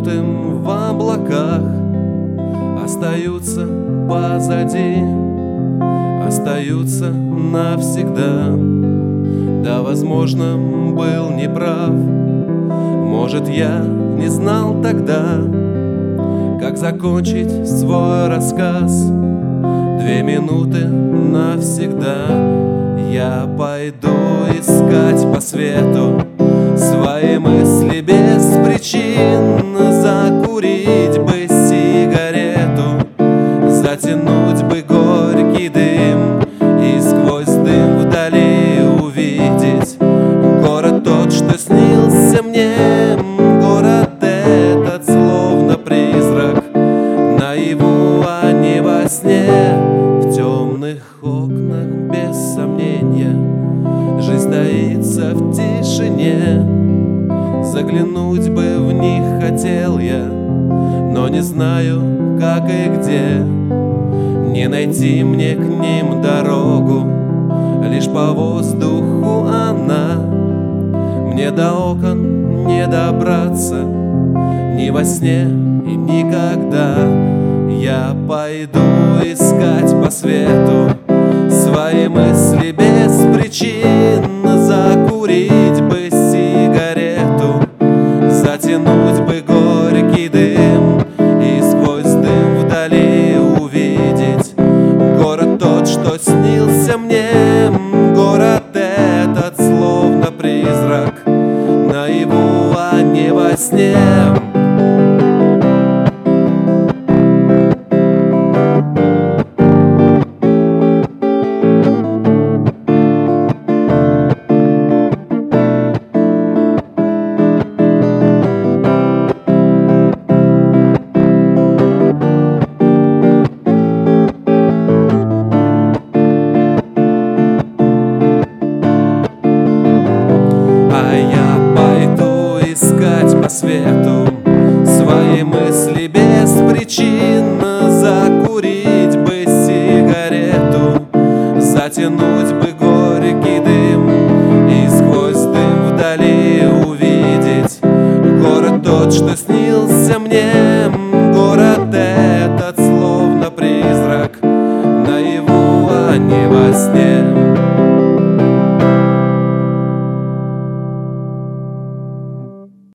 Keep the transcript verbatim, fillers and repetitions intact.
минуты в облаках остаются позади, остаются навсегда. Да, возможно, был неправ. Может, я не знал тогда, как закончить свой рассказ. Две минуты навсегда. Я пойду искать по свету свои мысли без причин. Закурить бы сигарету, затянуть бы горький дым и сквозь дым вдали увидеть город тот, что снился мне. Город этот словно призрак, наяву, а не во сне. В темных окнах без сомнения жизнь таится в тишине. Заглянуть бы в них хотел я, но не знаю, как и где. Не найти мне к ним дорогу, лишь по воздуху она. Мне до окон не добраться ни во сне и никогда. Я пойду искать по свету свои мысли без причин. Закурить бы сигарету, затянуть бы горький дым и сквозь дым вдали увидеть город тот, что снился мне. Город этот словно призрак, наяву, а не во сне. По свету свои мысли без причин. Закурить бы сигарету, затянуть бы горький дым и сквозь дым вдали увидеть город тот, что снился мне.